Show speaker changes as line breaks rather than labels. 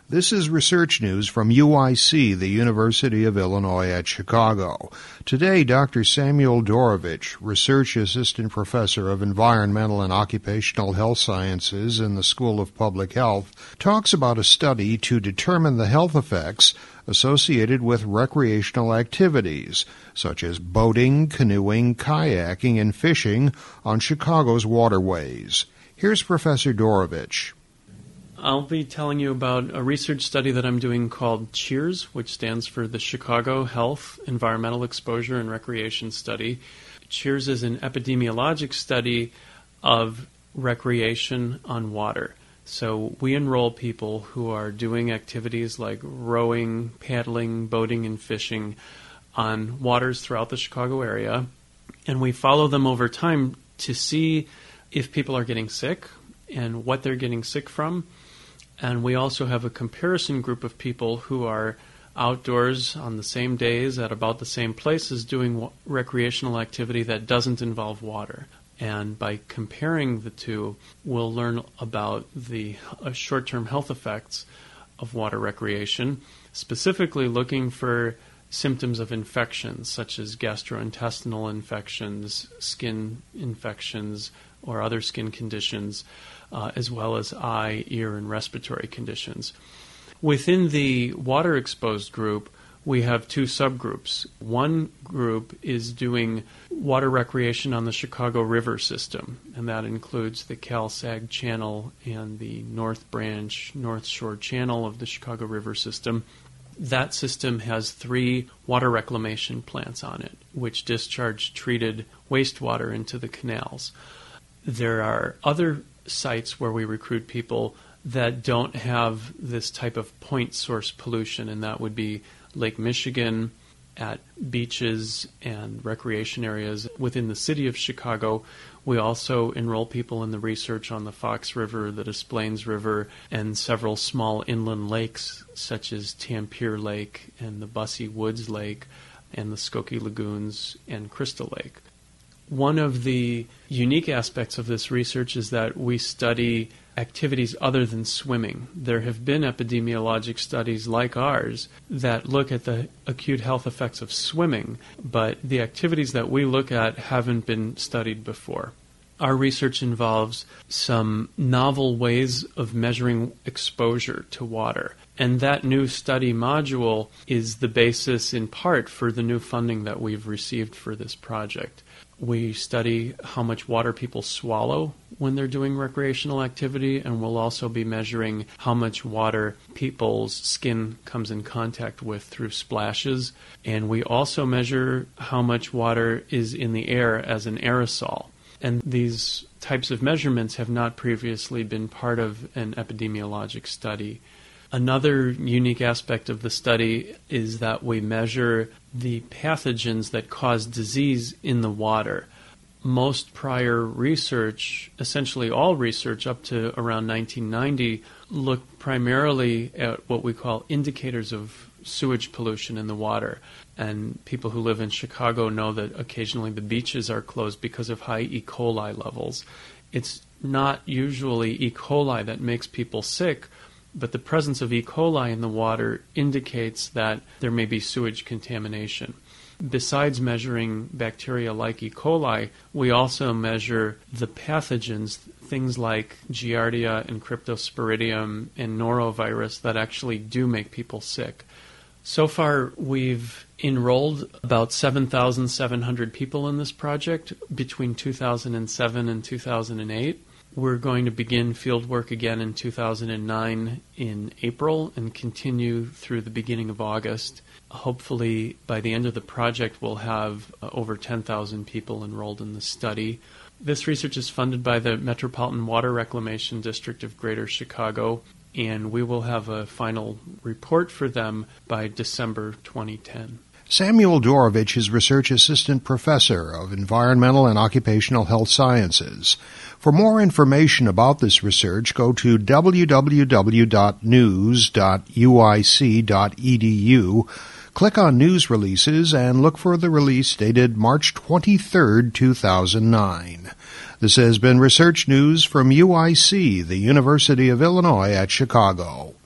This is research news from UIC, the University of Illinois at Chicago. Today, Dr. Samuel Dorowich, Research Assistant Professor of Environmental and Occupational Health Sciences in the School of Public Health, talks about a study to determine the health effects associated with recreational activities, such as boating, canoeing, kayaking, and fishing on Chicago's waterways. Here's Professor Dorowich.
I'll be telling you about a research study that I'm doing called CHEERS, which stands for the Chicago Health, Environmental Exposure, and Recreation Study. CHEERS is an epidemiologic study of recreation on water. So we enroll people who are doing activities like rowing, paddling, boating, and fishing on waters throughout the Chicago area. And we follow them over time to see if people are getting sick and what they're getting sick from. And we also have a comparison group of people who are outdoors on the same days at about the same places doing recreational activity that doesn't involve water. And by comparing the two, we'll learn about the short-term health effects of water recreation, specifically looking for symptoms of infections such as gastrointestinal infections, skin infections, or other skin conditions, as well as eye, ear, and respiratory conditions. Within the water-exposed group, we have two subgroups. One group is doing water recreation on the Chicago River system, and that includes the Cal-Sag Channel and the North Branch, North Shore Channel of the Chicago River system. That system has 3 water reclamation plants on it, which discharge treated wastewater into the canals. There are other sites where we recruit people that don't have this type of point source pollution, and that would be Lake Michigan, at beaches and recreation areas within the city of Chicago. We also enroll people in the research on the Fox River, the Des Plaines River, and several small inland lakes such as Tampier Lake and the Bussey Woods Lake and the Skokie Lagoons and Crystal Lake. One of the unique aspects of this research is that we study activities other than swimming. There have been epidemiologic studies like ours that look at the acute health effects of swimming, but the activities that we look at haven't been studied before. Our research involves some novel ways of measuring exposure to water, and that new study module is the basis in part for the new funding that we've received for this project. We study how much water people swallow when they're doing recreational activity, and we'll also be measuring how much water people's skin comes in contact with through splashes. And we also measure how much water is in the air as an aerosol. And these types of measurements have not previously been part of an epidemiologic study. Another unique aspect of the study is that we measure the pathogens that cause disease in the water. Most prior research, essentially all research up to around 1990, looked primarily at what we call indicators of sewage pollution in the water. And people who live in Chicago know that occasionally the beaches are closed because of high E. coli levels. It's not usually E. coli that makes people sick, but the presence of E. coli in the water indicates that there may be sewage contamination. Besides measuring bacteria like E. coli, we also measure the pathogens, things like Giardia and Cryptosporidium and norovirus that actually do make people sick. So far, we've enrolled about 7,700 people in this project between 2007 and 2008. We're going to begin field work again in 2009 in April and continue through the beginning of August. Hopefully, by the end of the project, we'll have over 10,000 people enrolled in the study. This research is funded by the Metropolitan Water Reclamation District of Greater Chicago, and we will have a final report for them by December 2010.
Samuel Dorowich is Research Assistant Professor of Environmental and Occupational Health Sciences. For more information about this research, go to www.news.uic.edu, click on News Releases, and look for the release dated March 23, 2009. This has been Research News from UIC, the University of Illinois at Chicago.